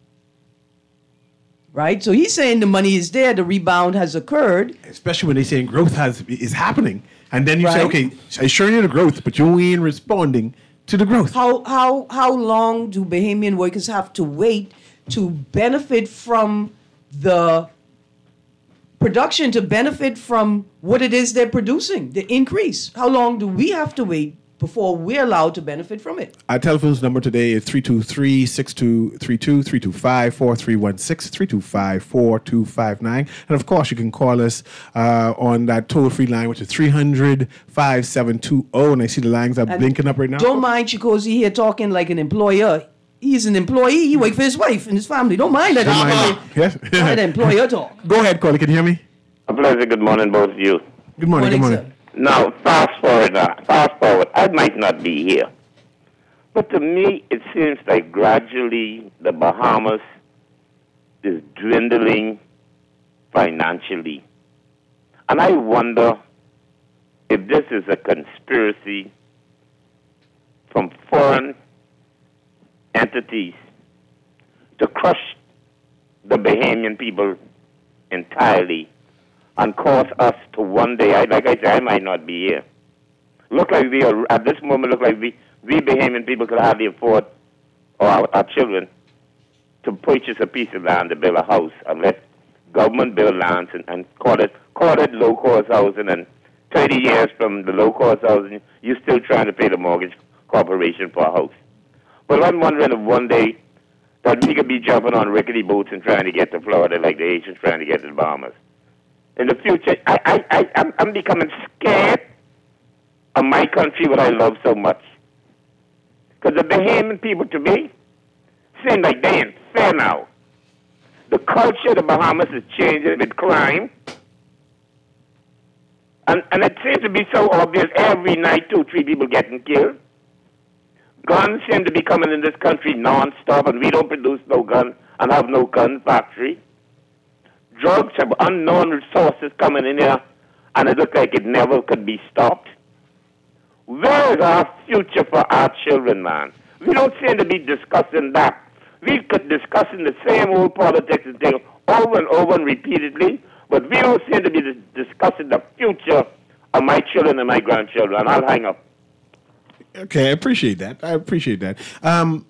Speaker 3: Right? So he's saying the money is there, the rebound has occurred.
Speaker 2: Especially when they saying growth has is happening. And then you say,
Speaker 3: Right.
Speaker 2: okay, I sure you the growth, but you ain't responding to the growth.
Speaker 3: How how how long do Bahamian workers have to wait to benefit from the production, to benefit from what it is they're producing, the increase? How long do we have to wait before we're allowed to benefit from it?
Speaker 2: Our telephone number today is three two three, six two three two, three two five, four three one six, three two five, four two five nine. And of course, you can call us uh, on that toll-free line, which is three hundred, five seven two zero. And I see the lines are
Speaker 3: And
Speaker 2: blinking up right now.
Speaker 3: Don't mind Chikosi here talking like an employer. He's an employee. He works for his wife and his family. Don't mind that.
Speaker 2: Don't mind
Speaker 3: employer-
Speaker 2: Yes.
Speaker 3: Don't mind that employer talk.
Speaker 2: Go ahead, caller. Can you hear me?
Speaker 5: A pleasure. Good morning, both of you.
Speaker 2: Good morning. Good morning.
Speaker 3: sir.
Speaker 5: Now, fast forward. Uh, fast forward. I might not be here, but to me, it seems like gradually the Bahamas is dwindling financially, and I wonder if this is a conspiracy from foreign entities to crush the Bahamian people entirely and cause us to one day, I, like I said, I might not be here. Look like we are, at this moment, look like we, we Bahamian people could hardly afford, or our, our children, to purchase a piece of land to build a house unless government build lands and, and call it call it low cost housing, and thirty years from the low cost housing, you're still trying to pay the mortgage corporation for a house. But I'm wondering if one day that we could be jumping on rickety boats and trying to get to Florida like the Haitians trying to get to the Bahamas. In the future, I, I, I, I'm, I'm becoming scared of my country, what I love so much. Because the Bahamian people to me seem like they ain't fair now. The culture of the Bahamas is changing with crime. And, and it seems to be so obvious every night, two, three people getting killed. Guns seem to be coming in this country non-stop, and we don't produce no gun and have no gun factory. Drugs have unknown resources coming in here, and it looks like it never could be stopped. Where is our future for our children, man? We don't seem to be discussing that. We could discussing the same old politics and things over and over and repeatedly, but we don't seem to be dis- discussing the future of my children and my grandchildren. And I'll hang up.
Speaker 2: Okay, I appreciate that. I appreciate that. Um,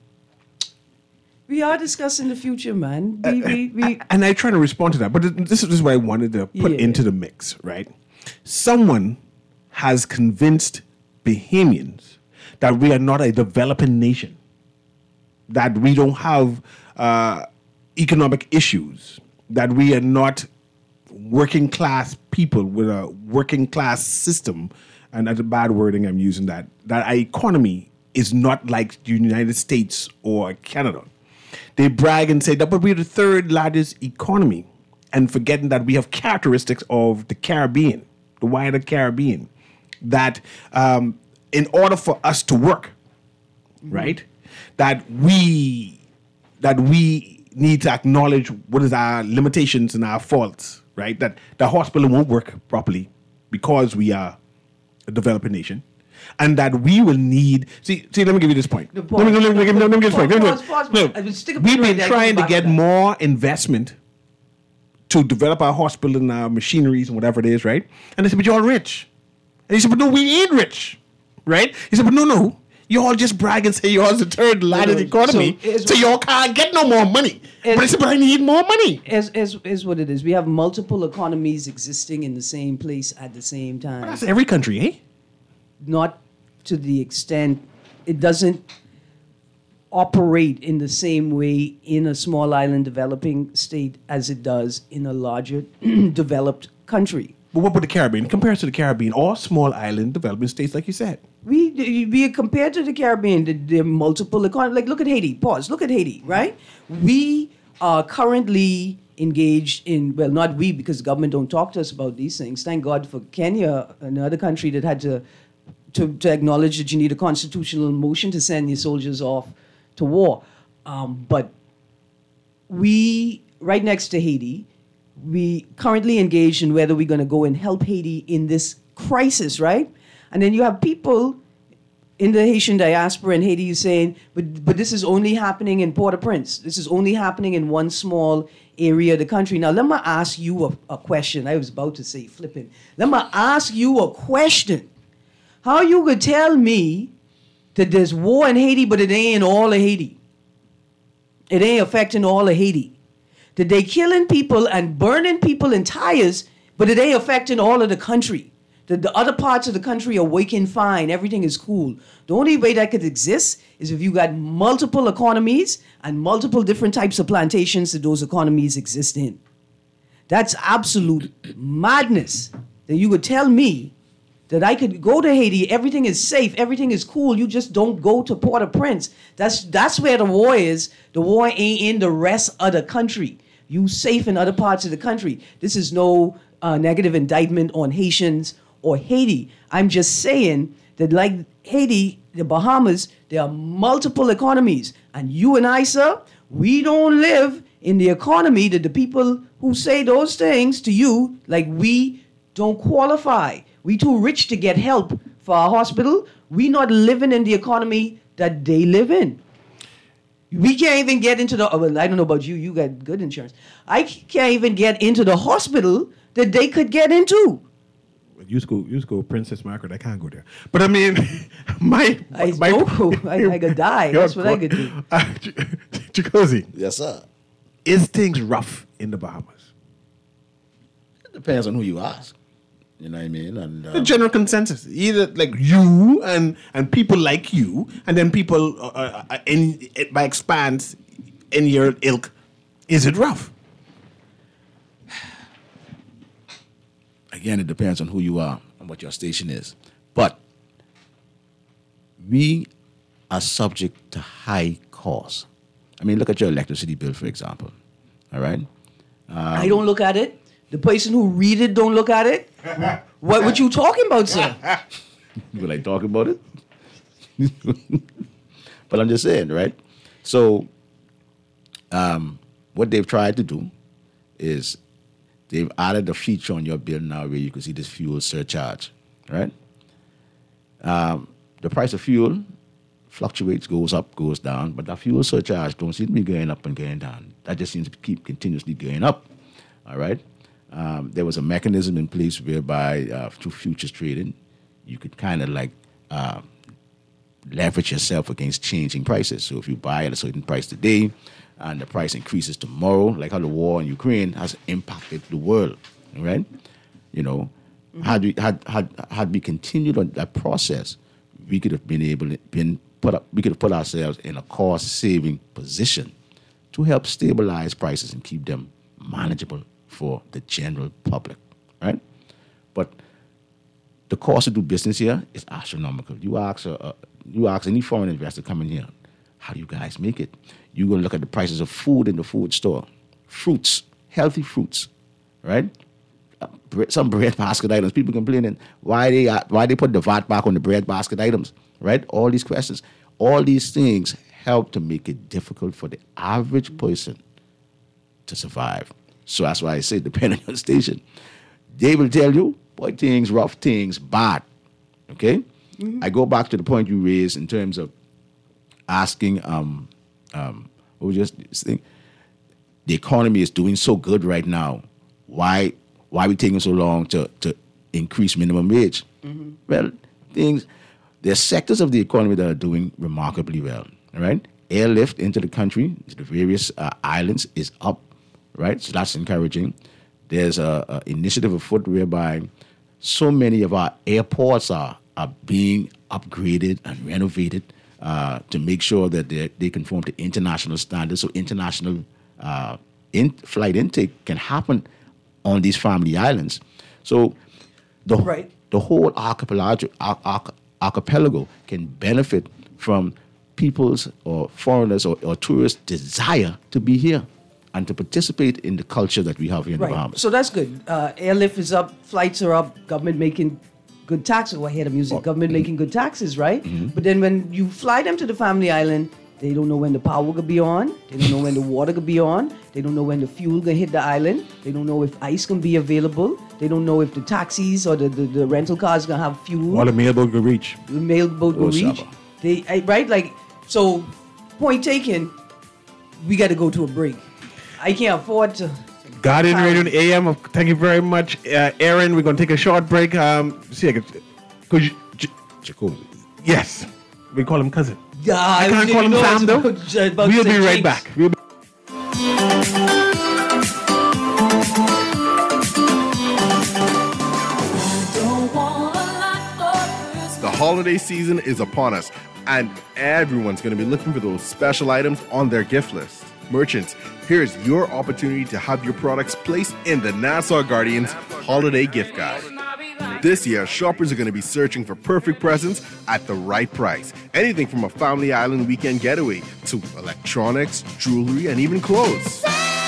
Speaker 3: We are discussing the future, man. We, we, we,
Speaker 2: and I try to respond to that, but this is this is what I wanted to put
Speaker 3: Yeah.
Speaker 2: into the mix, right? Someone has convinced Bahamians that we are not a developing nation, that we don't have uh, economic issues, that we are not working class people with a working class system, and that's a bad wording I'm using that, that our economy is not like the United States or Canada. They brag and say that, but we're the third largest economy, and forgetting that we have characteristics of the Caribbean, the wider Caribbean, that um, in order for us to work, right, that we that we need to acknowledge what is our limitations and our faults, right? That the hospital won't work properly because we are a developing nation. And that we will need. See, see. Let me give you this point.
Speaker 3: The
Speaker 2: Let me, let me, let me, let me give you this point. Let me-
Speaker 3: Pause, pause, pause.
Speaker 2: Look,
Speaker 3: I will stick a
Speaker 2: we've
Speaker 3: pin right
Speaker 2: been
Speaker 3: there.
Speaker 2: trying to
Speaker 3: Come
Speaker 2: get
Speaker 3: back to that.
Speaker 2: more investment to develop our hospital and our machineries and whatever it is, right? And they said, but you're all rich. And he said, but no, we ain't rich, right? He said, but no, no. You all just brag and say you're the third largest
Speaker 3: no,
Speaker 2: economy,
Speaker 3: so it's-
Speaker 2: so y'all can't get no more money.
Speaker 3: It's-
Speaker 2: But I said, but I need more money.
Speaker 3: Is, is, is what it is. We have multiple economies existing in the same place at the same time.
Speaker 2: That's every country, eh?
Speaker 3: Not to the extent, it doesn't operate in the same way in a small island developing state as it does in a larger developed country.
Speaker 2: But what about the Caribbean? Compared to the Caribbean, all small island developing states, like you said.
Speaker 3: We we compared to the Caribbean, the, the multiple economies. Like look at Haiti. Pause. Look at Haiti. Right. We are currently engaged in, well, not we, because the government don't talk to us about these things. Thank God for Kenya, another country that had to to, to acknowledge that you need a constitutional motion to send your soldiers off to war. Um, but we, right next to Haiti, we currently engaged in whether we're going to go and help Haiti in this crisis, right? And then you have people in the Haitian diaspora in Haiti saying, but, but this is only happening in Port-au-Prince. This is only happening in one small area of the country. Now, let me ask you a, a question. I was about to say flipping. Let me ask you a question. How you could tell me that there's war in Haiti, but it ain't in all of Haiti? It ain't affecting all of Haiti. That they killing people and burning people in tires, but it ain't affecting all of the country. The, the other parts of the country are working fine. Everything is cool. The only way that could exist is if you got multiple economies and multiple different types of plantations that those economies exist in. That's absolute madness. That you would tell me that I could go to Haiti, everything is safe, everything is cool, you just don't go to Port-au-Prince. That's that's where the war is. The war ain't in the rest of the country. You safe in other parts of the country. This is no uh, negative indictment on Haitians or Haiti. I'm just saying that like Haiti, the Bahamas, there are multiple economies. And you and I, sir, we don't live in the economy that the people who say those things to you, like we don't qualify. We too rich to get help for our hospital. We not living in the economy that they live in. We can't even get into the, well, I don't know about you, you got good insurance. I can't even get into the hospital that they could get into.
Speaker 2: You go, you go, Princess Margaret. I can't go there. But I mean, my,
Speaker 3: I
Speaker 2: my,
Speaker 3: know. I, I could die. That's what I could do.
Speaker 2: Chicozy,
Speaker 4: Yes, sir.
Speaker 2: is things rough in the Bahamas?
Speaker 4: It depends on who you ask. You know what I mean? And
Speaker 2: The
Speaker 4: um,
Speaker 2: general consensus, either like you and and people like you, and then people uh, uh, in by expanse in your ilk. Is it rough?
Speaker 4: again, it depends on who you are and what your station is. But we are subject to high costs. I mean, look at your electricity bill, for example. All right?
Speaker 3: I don't look at it. The person who read it don't look at it. What what you talking about, sir?
Speaker 4: You like talking about it? But I'm just saying, right? So, um, what they've tried to do is they've added a feature on your bill now where you can see this fuel surcharge, right? Um, the price of fuel fluctuates, goes up, goes down, but that fuel surcharge don't seem to be going up and going down. That just seems to keep continuously going up, all right? Um, there was a mechanism in place whereby uh, through futures trading, you could kind of like uh, leverage yourself against changing prices. So if you buy at a certain price today and the price increases tomorrow, like how the war in Ukraine has impacted the world, right? You know, mm-hmm. had we had, had had we continued on that process, we could have been able to been put up, we could have put ourselves in a cost saving position to help stabilize prices and keep them manageable for the general public, right? But the cost to do business here is astronomical. You ask a, a you ask any foreign investor coming here, how do you guys make it? You're going to look at the prices of food in the food store, fruits, healthy fruits, right? Uh, bre- some bread basket items. People complaining why they uh, why they put the V A T back on the bread basket items, right? All these questions, all these things help to make it difficult for the average person to survive. So that's why I say, depending on your station, they will tell you, boy, things, rough things, bad. Okay? Mm-hmm. I go back to the point you raised in terms of asking, um, um, what was just saying? The economy is doing so good right now. Why, why are we taking so long to, to increase minimum wage? Mm-hmm. Well, things, there are sectors of the economy that are doing remarkably well. All right? Airlift into the country, to the various uh, islands, is up. Right, so that's encouraging. There's a, a initiative afoot whereby so many of our airports are are being upgraded and renovated uh, to make sure that they they conform to international standards. So international uh, in, flight intake can happen on these family islands. So the
Speaker 3: right.
Speaker 4: the whole archipelago arch, archipelago can benefit from people's or foreigners or, or tourists' desire to be here and to participate in the culture that we have here in
Speaker 3: right.
Speaker 4: the Bahamas.
Speaker 3: So that's good. Uh, airlift is up, flights are up, government making good taxes. Oh, I hear the music. Oh. Government mm-hmm. making good taxes, right? Mm-hmm. But then when you fly them to the family island, they don't know when the power could be on. They don't know when the water could be on. They don't know when the fuel can hit the island. They don't know if ice can be available. They don't know if the taxis or the, the, the rental cars can have fuel.
Speaker 2: Or the mailboat will reach.
Speaker 3: The mailboat will
Speaker 4: oh,
Speaker 3: reach.
Speaker 4: Shabba.
Speaker 3: They I, right like so. Point taken. We got to go to a break. I can't afford to.
Speaker 2: Guardian Radio A M. Thank you very much, uh, Aaron. We're gonna take a short break. Um, see, I could, could you, J-
Speaker 4: Jacoby.
Speaker 2: Yes, we call him cousin.
Speaker 3: Yeah,
Speaker 2: I can't call him Sam though. About, about we'll be right jinx. back. We'll be-
Speaker 6: The holiday season is upon us, and everyone's going to be looking for those special items on their gift list. Merchants, here's your opportunity to have your products placed in the Nassau Guardians Holiday Gift Guide. This year, shoppers are going to be searching for perfect presents at the right price. Anything from a family island weekend getaway to electronics, jewelry, and even clothes.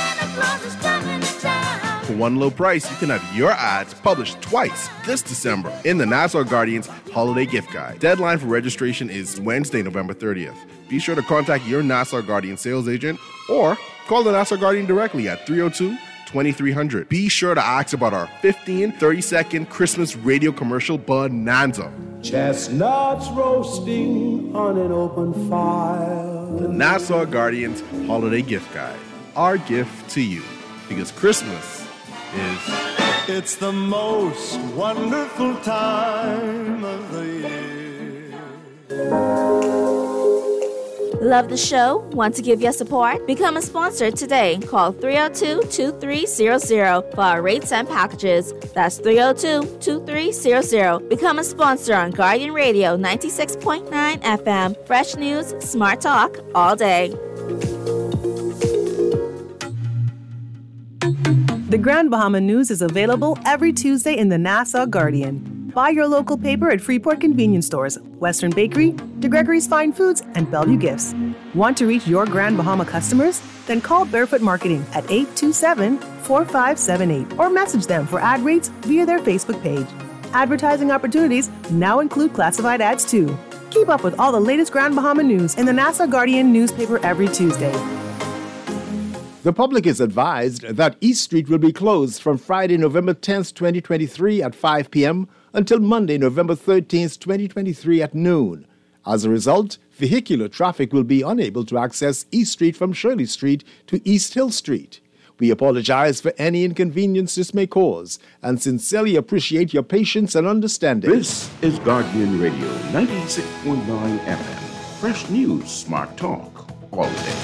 Speaker 6: For one low price, you can have your ads published twice this December in the Nassau Guardians Holiday Gift Guide. Deadline for registration is Wednesday, November thirtieth. Be sure to contact your Nassau Guardian sales agent or call the Nassau Guardian directly at three oh two, twenty-three hundred. Be sure to ask about our fifteen thirty-second Christmas radio commercial bonanza.
Speaker 7: Chestnuts roasting on an open fire.
Speaker 6: The Nassau Guardians Holiday Gift Guide. Our gift to you. Because Christmas is...
Speaker 7: It's the most wonderful time of the year.
Speaker 8: Love the show? Want to give your support? Become a sponsor today. Call three oh two, two three zero zero for our rates and packages. That's three oh two, two three zero zero. Become a sponsor on Guardian Radio ninety-six point nine F M. Fresh news, smart talk, all day.
Speaker 9: The Grand Bahama News is available every Tuesday in the Nassau Guardian. Buy your local paper at Freeport convenience stores, Western Bakery, De Gregory's Fine Foods, and Bellevue Gifts. Want to reach your Grand Bahama customers? Then call Barefoot Marketing at eight two seven, four five seven eight or message them for ad rates via their Facebook page. Advertising opportunities now include classified ads too. Keep up with all the latest Grand Bahama news in the Nassau Guardian newspaper every Tuesday.
Speaker 10: The public is advised that East Street will be closed from Friday, November tenth, twenty twenty-three at five p.m. until Monday, November thirteenth, twenty twenty-three at noon. As a result, vehicular traffic will be unable to access East Street from Shirley Street to East Hill Street. We apologize for any inconvenience this may cause and sincerely appreciate your patience and understanding.
Speaker 11: This is Guardian Radio ninety-six point nine F M. Fresh news, smart talk, all day.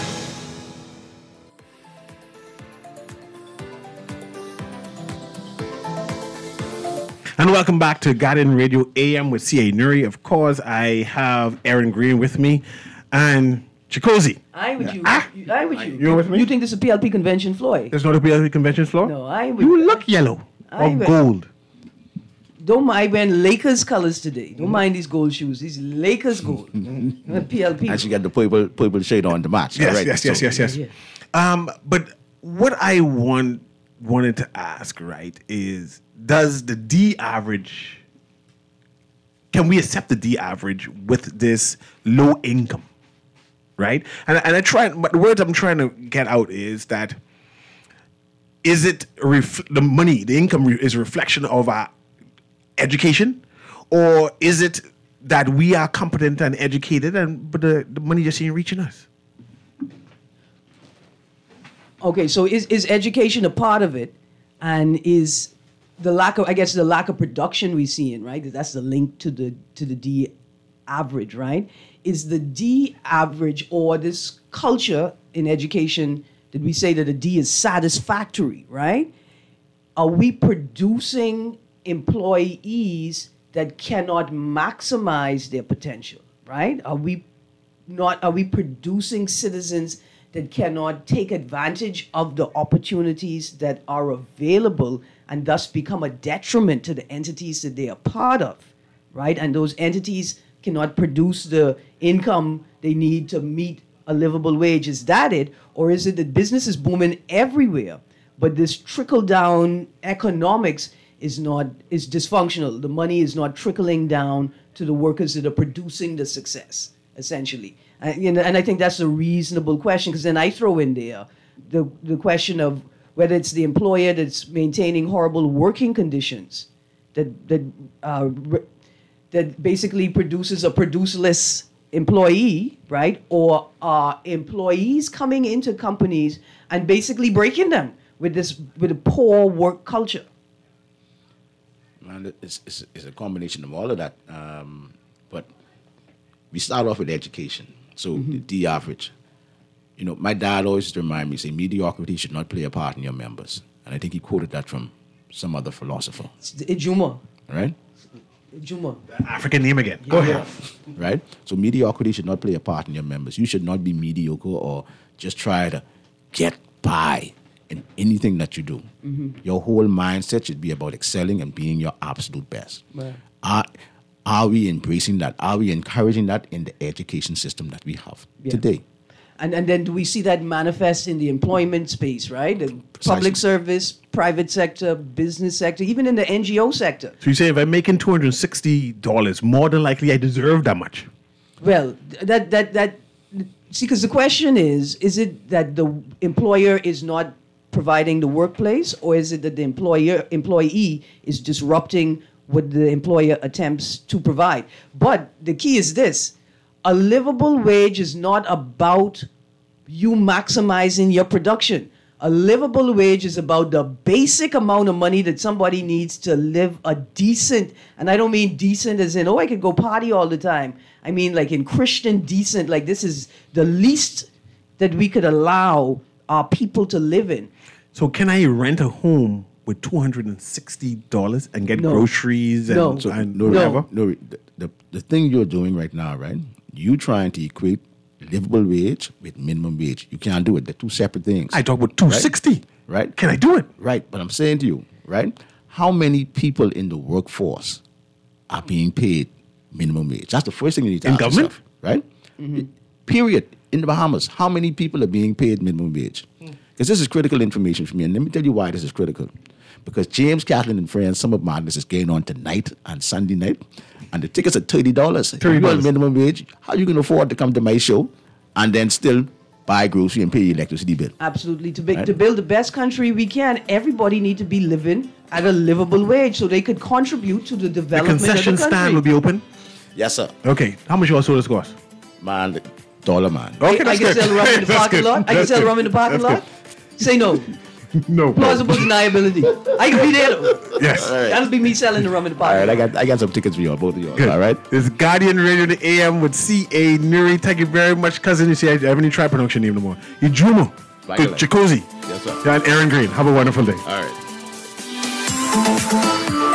Speaker 2: And welcome back to Guardian Radio A M with C A Nuri. Of course, I have Aaron Green with me and Chikosi.
Speaker 3: I with you.
Speaker 2: Ah,
Speaker 3: I with you.
Speaker 2: You're with me?
Speaker 3: You think this is a P L P convention, Floyd?
Speaker 2: There's not a P L P convention floor?
Speaker 3: No, I with
Speaker 2: You look yellow
Speaker 3: I
Speaker 2: or
Speaker 3: with-
Speaker 2: gold.
Speaker 3: Don't mind wearing Lakers colors today. Don't mind these gold shoes. These Lakers gold. P L P.
Speaker 4: And she got the purple, purple shade on the match.
Speaker 2: Yes,
Speaker 4: Correct.
Speaker 2: yes, yes,
Speaker 4: So-
Speaker 2: yes, yes.
Speaker 3: Yeah.
Speaker 2: Um, but what I want wanted to ask, right, is does the D average, can we accept the D average with this low income, right? And, and I try, but the words I'm trying to get out is that is it ref, the money, the income re, is a reflection of our education, or is it that we are competent and educated, and but the, the money just ain't reaching us?
Speaker 3: Okay, so is, is education a part of it? And is the lack of, I guess, the lack of production we're seeing, right? That's the link to the to the D average, right? Is the D average or this culture in education, did we say that a D is satisfactory, right? Are we producing employees that cannot maximize their potential, right? Are we not, are we producing citizens that cannot take advantage of the opportunities that are available and thus become a detriment to the entities that they are part of, right? And those entities cannot produce the income they need to meet a livable wage. Is that it? Or is it that business is booming everywhere, but this trickle-down economics is not, is dysfunctional? The money is not trickling down to the workers that are producing the success, essentially. Uh, you know, and I think that's a reasonable question, because then I throw in there the, the question of whether it's the employer that's maintaining horrible working conditions that, that, uh, re- that basically produces a produceless employee, right? Or are employees coming into companies and basically breaking them with this with a poor work culture?
Speaker 4: Man, it's, it's, it's a combination of all of that. Um, but we start off with education. So
Speaker 3: Mm-hmm.
Speaker 4: the D average. You know, my dad always used to remind me, say, mediocrity should not play a part in your members. And I think he quoted that from some other philosopher.
Speaker 3: It's the Ijuma.
Speaker 4: Right?
Speaker 3: Ijuma.
Speaker 2: African name again. Go ahead.
Speaker 4: Right? So mediocrity should not play a part in your members. You should not be mediocre or just try to get by in anything that you do.
Speaker 3: Mhm.
Speaker 4: Your whole mindset should be about excelling and being your absolute best.
Speaker 3: Right.
Speaker 4: Are, are we embracing that? Are we encouraging that in the education system that we have
Speaker 3: Yeah.
Speaker 4: today?
Speaker 3: And and then do we see that manifest in the employment space, right? The
Speaker 4: Precisely.
Speaker 3: public service, private sector, business sector, even in the N G O sector.
Speaker 2: So you say if I'm making two hundred sixty dollars, more than likely I deserve that much.
Speaker 3: Well, that that that see, because the question is: is it that the employer is not providing the workplace, or is it that the employer employee is disrupting what the employer attempts to provide? But the key is this: a livable wage is not about you maximizing your production. A livable wage is about the basic amount of money that somebody needs to live a decent, and I don't mean decent as in, oh, I could go party all the time. I mean like in Christian decent, like this is the least that we could allow our people to live in.
Speaker 2: So can I rent a home with two hundred sixty dollars and get
Speaker 3: No.
Speaker 2: groceries and,
Speaker 3: No.
Speaker 4: So,
Speaker 2: and
Speaker 4: no,
Speaker 2: whatever?
Speaker 4: no, the, the, the thing you're doing right now, right? You trying to equate livable wage with minimum wage. You can't do it. They're two separate things.
Speaker 2: I talk about two hundred sixty dollars.
Speaker 4: Right?
Speaker 2: Can I do it?
Speaker 4: Right. But I'm saying to you, right? How many people in the workforce are being paid minimum wage? That's the first thing you need to
Speaker 2: In
Speaker 4: ask
Speaker 2: government?
Speaker 4: yourself, right? Period. In the Bahamas, how many people are being paid minimum wage? Because this is critical information for me. And let me tell you why this is critical. Because James, Kathleen, and Friends, Summer Madness is going on tonight and Sunday night. And the tickets are thirty dollars. If
Speaker 2: thirty
Speaker 4: you're on
Speaker 2: dollars.
Speaker 4: minimum wage, how you going to afford to come to my show and then still buy grocery and pay your electricity bill?
Speaker 3: Absolutely. To, be,
Speaker 4: Right.
Speaker 3: to build the best country we can, everybody need to be living at a livable wage so they could contribute to the
Speaker 2: The
Speaker 3: development
Speaker 2: concession
Speaker 3: of the country.
Speaker 2: stand will be open.
Speaker 4: Yes, sir.
Speaker 2: Okay. How much your sodas cost?
Speaker 4: Man, dollar man.
Speaker 2: Okay,
Speaker 3: I
Speaker 2: that's
Speaker 3: can
Speaker 2: good.
Speaker 3: sell rum in the
Speaker 2: That's
Speaker 3: parking
Speaker 2: good.
Speaker 3: lot. I can
Speaker 2: That's
Speaker 3: sell
Speaker 2: good.
Speaker 3: rum in the parking
Speaker 2: That's
Speaker 3: lot. Say no.
Speaker 2: No.
Speaker 3: Plausible deniability. I can be there. though.
Speaker 2: Yes.
Speaker 3: That'll be me selling the rum in the
Speaker 4: All
Speaker 3: parking
Speaker 4: right, I
Speaker 3: lot.
Speaker 4: got I got some tickets for you, both of you.
Speaker 2: Good.
Speaker 4: All right.
Speaker 2: It's Guardian Radio, the A M with C A Nuri. Thank you very much, cousin. You see, I haven't even tried pronouncing your name no more. You Juma.
Speaker 4: Violet.
Speaker 2: Jacozy.
Speaker 4: Yes, sir.
Speaker 2: Yeah, and Aaron Green. Have a wonderful day.
Speaker 4: All right.